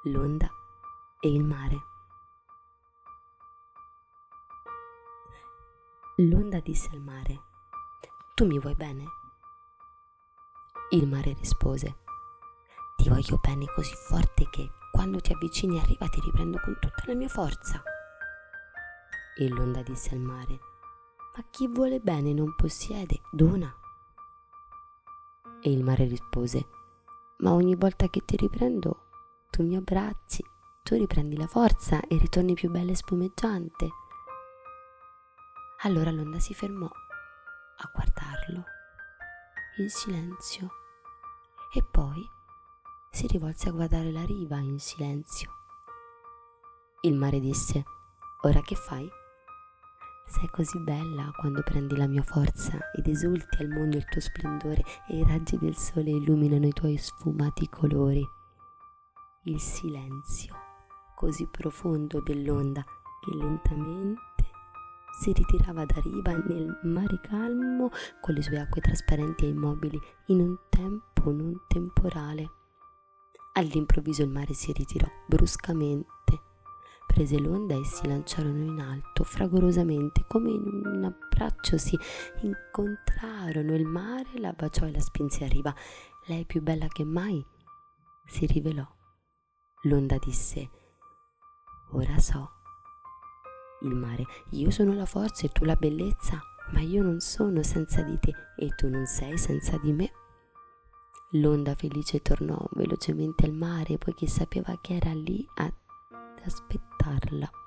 l'onda e il mare. L'onda disse al mare: tu mi vuoi bene? Il mare rispose: ti voglio bene così forte che quando ti avvicini a riva ti riprendo con tutta la mia forza. E l'onda disse al mare: ma chi vuole bene non possiede, dona. E il mare rispose: ma ogni volta che ti riprendo tu mi abbracci, tu riprendi la forza e ritorni più bella e spumeggiante. Allora l'onda si fermò a guardarlo in silenzio e poi si rivolse a guardare la riva in silenzio. Il mare disse: ora che fai? Sei così bella quando prendi la mia forza ed esulti al mondo il tuo splendore e i raggi del sole illuminano i tuoi sfumati colori. Il silenzio così profondo dell'onda che lentamente si ritirava da riva nel mare calmo con le sue acque trasparenti e immobili in un tempo non temporale. All'improvviso il mare si ritirò bruscamente, prese l'onda e si lanciarono in alto fragorosamente, come in un abbraccio si incontrarono. Il mare la baciò e la spinse a riva. Lei, più bella che mai, si rivelò. L'onda disse: ora so. Il mare: io sono la forza e tu la bellezza, ma io non sono senza di te e tu non sei senza di me. L'onda felice tornò velocemente al mare poiché sapeva che era lì ad aspettarla.